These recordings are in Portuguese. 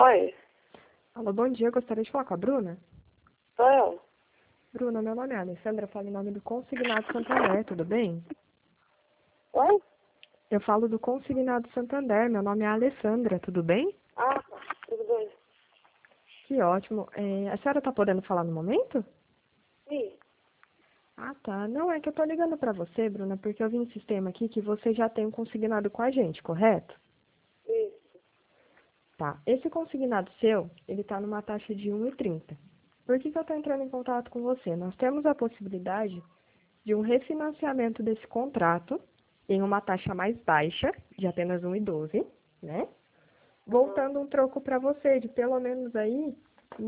Oi, Alô, bom dia. Eu gostaria de falar com a Bruna. sou eu. Bruna, meu nome é Alessandra. Eu falo em nome do Consignado Santander, tudo bem? Oi? Eu falo do Consignado Santander. Meu nome é Alessandra, tudo bem? Ah, tudo bem. Que ótimo. A senhora está podendo falar no momento? Sim, Ah, tá. Não, é que eu tô ligando para você, Bruna, porque eu vi no sistema aqui que você já tem um consignado com a gente, correto? isso. Tá. Esse consignado seu, ele tá numa taxa de 1,30. Por que eu tô entrando em contato com você? Nós temos a possibilidade de um refinanciamento desse contrato em uma taxa mais baixa, de apenas 1,12, né? Uhum. Voltando um troco para você de pelo menos aí R$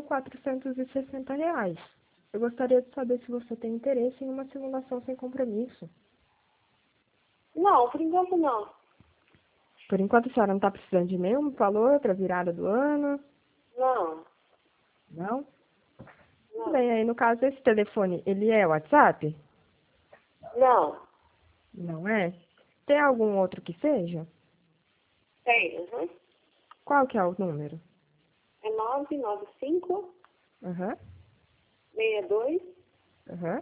9.460. Eu gostaria de saber se você tem interesse em uma simulação sem compromisso. Não, por enquanto não. Por enquanto a senhora não está precisando de nenhum valor para a virada do ano? Não, Não? Tudo não. bem, aí no caso esse telefone, ele é WhatsApp? Não, Não é? Tem algum outro que seja? tem. Uhum. Qual que é o número? É 995 Aham, 62 aham.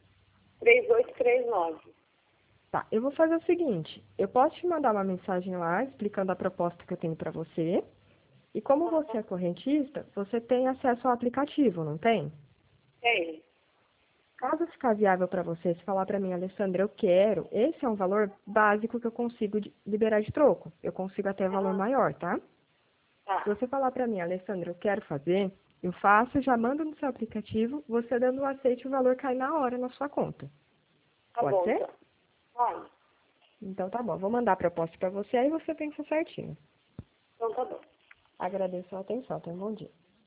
3839. Tá, eu vou fazer o seguinte, eu posso te mandar uma mensagem lá explicando a proposta que eu tenho para você. E como você é correntista, você tem acesso ao aplicativo, não tem? Tem. Caso ficar viável para você, se falar para mim, Alessandra, eu quero, esse é um valor básico que eu consigo liberar de troco. Eu consigo até valor Aham. maior, tá? Se Tá, você falar para mim, Alessandra, eu quero fazer, eu faço, já mando no seu aplicativo, você dando o aceite, o valor cai na hora na sua conta. tá Pode bom ser? então. Pode. Então tá bom, vou mandar a proposta para você, aí você pensa certinho. Então tá bom. Agradeço a atenção, tenha um bom dia.